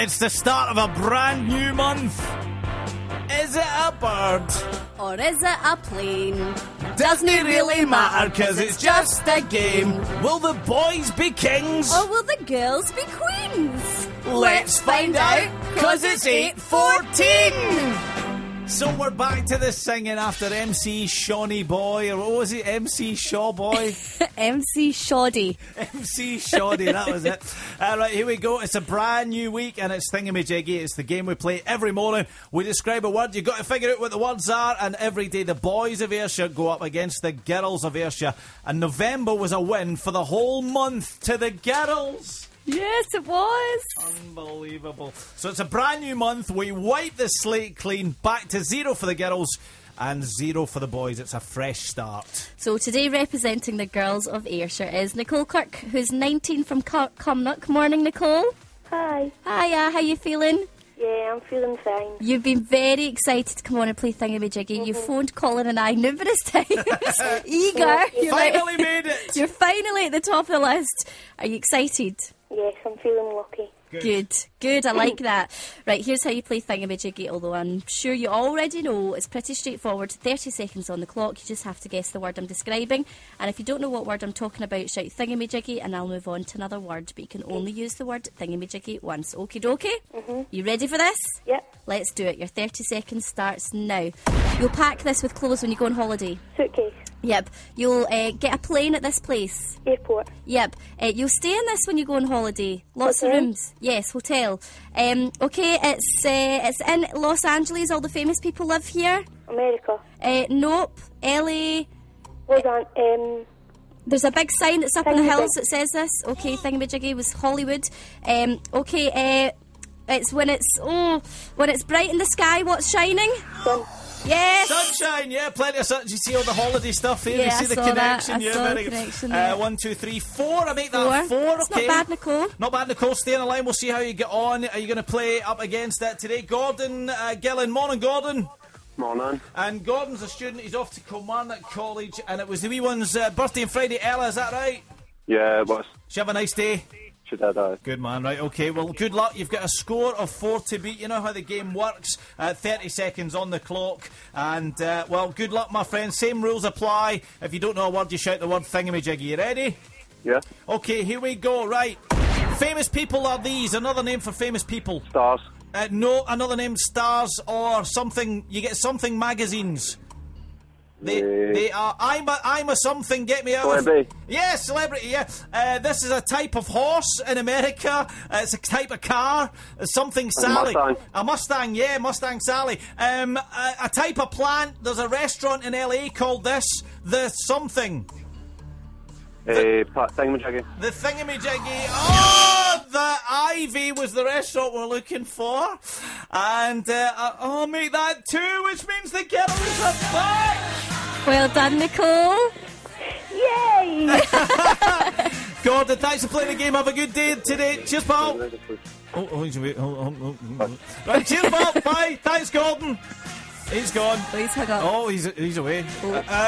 It's the start of a brand new month. Is it a bird? Or is it a plane? Doesn't it really matter, cause it's just a game. Will the boys be kings? Or will the girls be queens? Let's find out, cause it's 8:14. So we're back to the singing after MC Shawnee Boy, or what was it, MC Shaw Boy? MC Shoddy. MC Shoddy, that was it. Right, here we go. It's a brand new week and it's Thingamajiggy. It's the game we play every morning. We describe a word. You've got to figure out what the words are, and every day the boys of Ayrshire go up against the girls of Ayrshire. And November was a win for the whole month to the girls. Yes, it was. Unbelievable. So it's a brand new month. We wipe the slate clean. Back to 0 for the girls and 0 for the boys. It's a fresh start. So today representing the girls of Ayrshire is Nicole Kirk, who's 19 from Cumnock. Morning, Nicole. Hi. Hiya, how you feeling? Yeah, I'm feeling fine. You've been very excited to come on and play Thingamajiggy. You phoned Colin and I numerous times. Eager. You're Finally made it. You're finally at the top of the list. Are you excited? Yes, I'm feeling lucky. Good, I like that. Right, here's how you play Thingamajiggy, although I'm sure you already know. It's pretty straightforward. 30 seconds on the clock. You just have to guess the word I'm describing. And if you don't know what word I'm talking about, shout Thingamajiggy and I'll move on to another word. But you can only use the word Thingamajiggy once. Okie dokie? You ready for this? Yep. Let's do it. Your 30 seconds starts now. You'll pack this with clothes when you go on holiday. Suitcase. Yep. You'll get a plane at this place. Airport. Yep. You'll stay in this when you go on holiday. Lots of rooms. Yes, hotel. Okay, it's in Los Angeles. All the famous people live here. America. Nope. LA. Hold on. There's a big sign that's up in the hills that says this. Okay, Thingamajiggy was Hollywood. Okay, it's when it's bright in the sky. What's shining? Sun. Yes. Sunshine, yeah, plenty of sun. You see all the holiday stuff here. Yeah, you see I the saw connection. that. I saw very the connection good. there. 1, 2, 3, 4. I make that 4. It's Okay, not bad, Nicole. Not bad, Nicole. Stay on the line. We'll see how you get on. Are you going to play up against that today? Gordon Gillen. Morning, Gordon. Morning. And Gordon's a student. He's off to Kilmarnock College, and it was the wee one's birthday on Friday. Ella, is that right? Yeah, it was. She have a nice day. She did, Good man, right, okay, well, good luck. You've got a score of 4 to beat. You know how the game works. 30 seconds on the clock. And, well, good luck, my friend. Same rules apply. If you don't know a word, you shout the word Thingamajiggy. You ready? Yeah. Okay, here we go, right. Famous people are these. Another name for famous people. Stars. No, another name, stars or something. You get something magazines. They are. I'm a something. Get me out. Celebrity. Yeah, celebrity. Yeah. This is a type of horse in America. It's a type of car. Something Sally. Mustang. A Mustang. Yeah, Mustang Sally. A type of plant. There's a restaurant in LA called this. The something. Thingamajiggy. The Thingamajiggy. Oh, the Ivy was the restaurant we're looking for. And I'll make that 2, which means the girls are back. Well done, Nicole. Yay! Gordon, thanks for playing the game. Have a good day today. Cheers, pal. Right, cheers, pal. Bye. Thanks, Gordon. He's gone. Oh, he's hung up. Oh, he's away. Oh.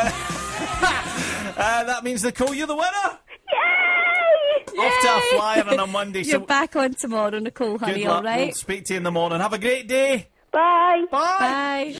That means, Nicole, you're the winner. Yay! Off to a flyer on a Monday. You're back on tomorrow, Nicole, honey, good luck. all right? We'll speak to you in the morning. Have a great day. Bye. Bye. Bye.